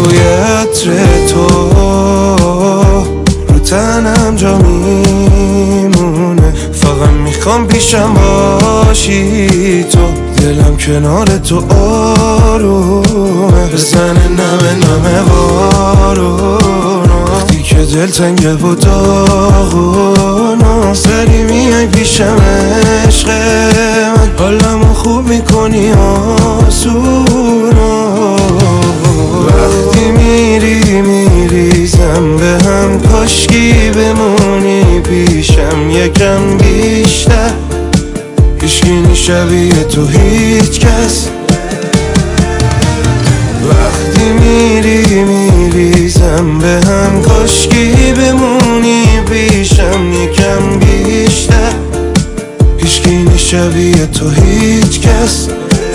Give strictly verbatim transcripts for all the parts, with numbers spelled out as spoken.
بوی عطر تو رو تنم جا میمونه، فقط میخوام پیشم باشی تو، دلم کنار تو آرومه، بزنه نمه نمه بارون وقتی که دل تنگه و داغونه، سری میای پیشم عشق من، حالمو خوب میکنی آسونو، وقتی میری میریزم به هم، کاشکی بمونی پیشم یکم بیشتر، هیچکی شبیه تو هیچ کس، وقتی میری میریزم به هم، کاشکی بمونی پیشم یکم بیشتر، هیچکی شبیه تو هیچ کس.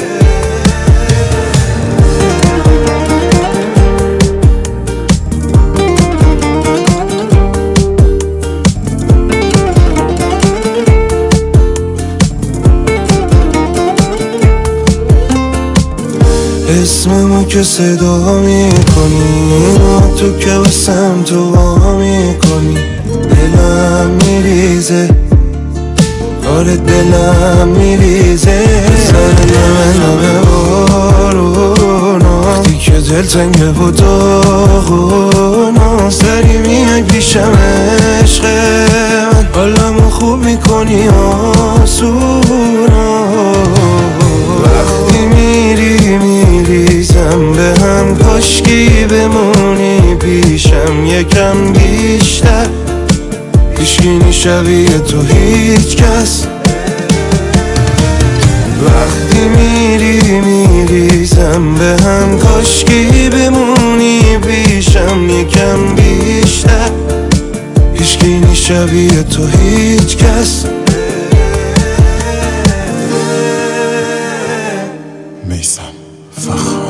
اسممو که صدا میکنی، تو که واسم تو وا میکنی، دلم میریزه، آره دلم میریزه، سر نمه نمه بارونا وقتی که دل تنگه و داغونا، سری میای پیشم عشق من، حالمو خوب میکنی آسونا، وقتی میری میریزم به هم، کاشکی بمونی پیشم یکم بیشتر، هیچکی شبیه تو هیچ کس، وقتی میری میریزم به هم، کاشکی بمونی پیشم یکم بیشتر، هیچکی شبیه تو هیچ کس. میثم فخر.